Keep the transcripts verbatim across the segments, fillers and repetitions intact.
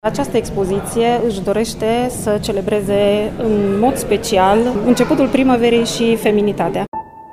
Această expoziție își dorește să celebreze în mod special începutul primăverii și feminitatea.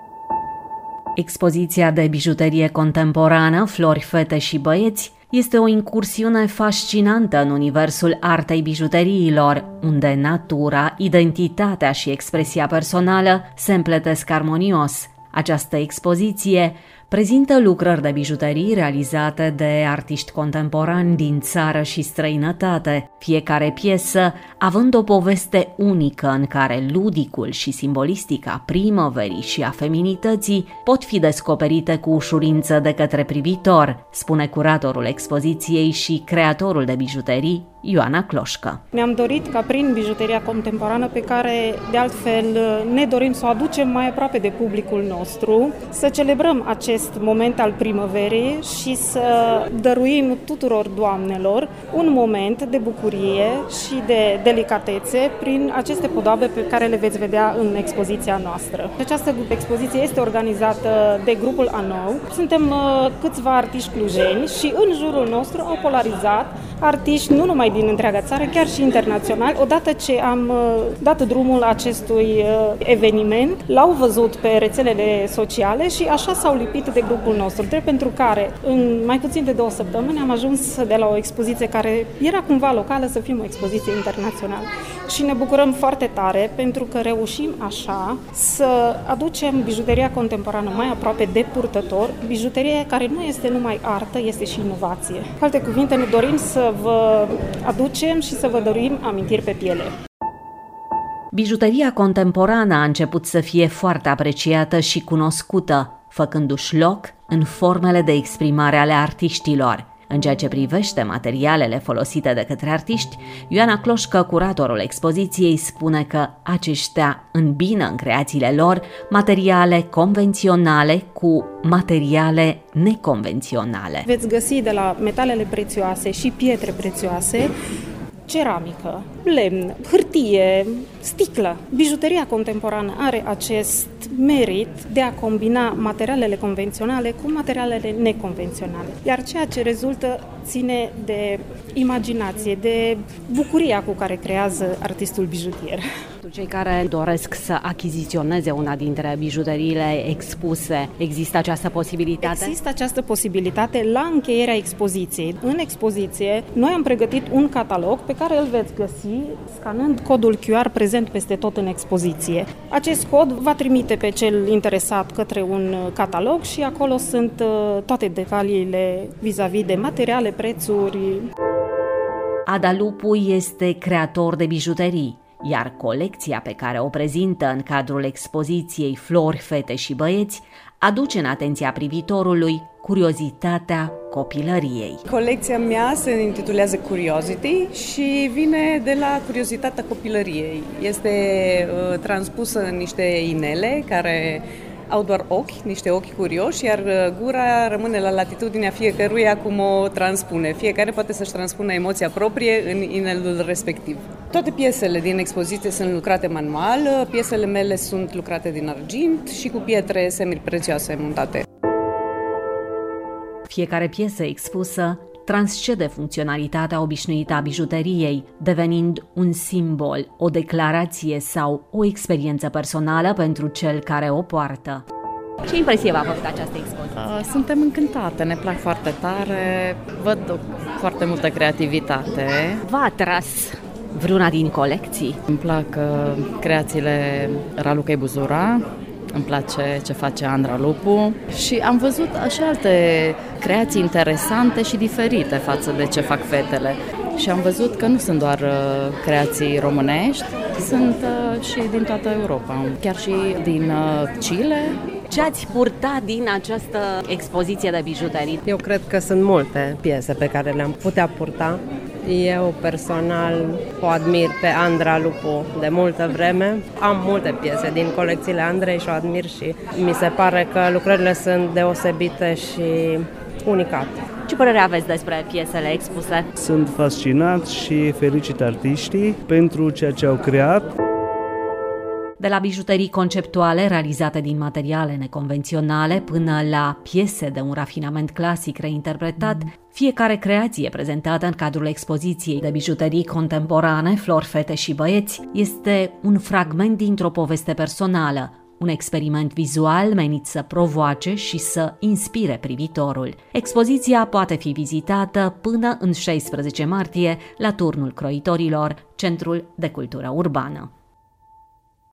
Expoziția de bijuterie contemporană, Flori, fete și băieți, este o incursiune fascinantă în universul artei bijuteriilor, unde natura, identitatea și expresia personală se împletesc armonios. Această expoziție prezintă lucrări de bijuterii realizate de artiști contemporani din țară și străinătate, fiecare piesă având o poveste unică în care ludicul și simbolistica primăverii și a feminității pot fi descoperite cu ușurință de către privitor, spune curatorul expoziției și creatorul de bijuterii, Ioana Cloșcă. Ne-am dorit ca prin bijuteria contemporană, pe care de altfel ne dorim să o aducem mai aproape de publicul nostru, să celebrăm acest moment al primăverii și să dăruim tuturor doamnelor un moment de bucurie și de delicatețe prin aceste podoabe pe care le veți vedea în expoziția noastră. Această expoziție este organizată de grupul Anou. Suntem câțiva artiști clujeni și în jurul nostru au polarizat artiști nu numai din întreaga țară, chiar și internațional. Odată ce am dat drumul acestui eveniment, l-au văzut pe rețelele sociale și așa s-au lipit de grupul nostru, drept pentru care în mai puțin de două săptămâni am ajuns de la o expoziție care era cumva locală să fim o expoziție internațională. Și ne bucurăm foarte tare pentru că reușim așa să aducem bijuteria contemporană mai aproape de purtător, bijuterie care nu este numai artă, este și inovație. Cu alte cuvinte, ne dorim să vă aducem și să vă dorim amintiri pe piele. Bijuteria contemporană a început să fie foarte apreciată și cunoscută, făcându-și loc în formele de exprimare ale artiștilor. În ceea ce privește materialele folosite de către artiști, Ioana Cloșcă, curatorul expoziției, spune că aceștia îmbină în creațiile lor materiale convenționale cu materiale neconvenționale. Veți găsi de la metalele prețioase și pietre prețioase, ceramică, lemn, hârtie, sticlă. Bijuteria contemporană are acest merit de a combina materialele convenționale cu materialele neconvenționale. Iar ceea ce rezultă ține de imaginație, de bucuria cu care creează artistul bijutier. Cei care doresc să achiziționeze una dintre bijuteriile expuse, există această posibilitate? Există această posibilitate la încheierea expoziției. În expoziție, noi am pregătit un catalog pe care îl veți găsi scanând codul Q R prezent peste tot în expoziție. Acest cod va trimite pe cel interesat către un catalog și acolo sunt toate detaliile vis-a-vis de materiale, prețuri. Ada Lupu este creator de bijuterii, iar colecția pe care o prezintă în cadrul expoziției Flori, fete și băieți aduce în atenția privitorului curiozitatea copilăriei. Colecția mea se intitulează Curiosity și vine de la curiozitatea copilăriei. Este uh, transpusă în niște inele care au doar ochi, niște ochi curioși, iar gura rămâne la latitudinea fiecăruia cum o transpune. Fiecare poate să-și transpună emoția proprie în inelul respectiv. Toate piesele din expoziție sunt lucrate manual, piesele mele sunt lucrate din argint și cu pietre semi-prețioase montate. Fiecare piesă expusă transcede funcționalitatea obișnuită a bijuteriei, devenind un simbol, o declarație sau o experiență personală pentru cel care o poartă. Ce impresie v-a făcut această expoziție? Suntem încântate, ne plac foarte tare, văd foarte multă creativitate. V-a atras vreuna din colecții? Îmi plac creațiile Ralucăi Buzura, îmi place ce face Andra Lupu și am văzut și alte creații interesante și diferite față de ce fac fetele. Și am văzut că nu sunt doar creații românești, sunt și din toată Europa, chiar și din Chile. Ce ați purtat din această expoziție de bijuterii? Eu cred că sunt multe piese pe care le-am putea purta. Eu personal o admir pe Andra Lupu de multă vreme. Am multe piese din colecțiile Andrei și o admir și mi se pare că lucrările sunt deosebite și unicate. Ce părere aveți despre piesele expuse? Sunt fascinat și felicit artiștii pentru ceea ce au creat. De la bijuterii conceptuale realizate din materiale neconvenționale până la piese de un rafinament clasic reinterpretat, fiecare creație prezentată în cadrul expoziției de bijuterii contemporane, Flori, fete și băieți, este un fragment dintr-o poveste personală, un experiment vizual menit să provoace și să inspire privitorul. Expoziția poate fi vizitată până în șaisprezece martie la Turnul Croitorilor, Centrul de Cultură Urbană.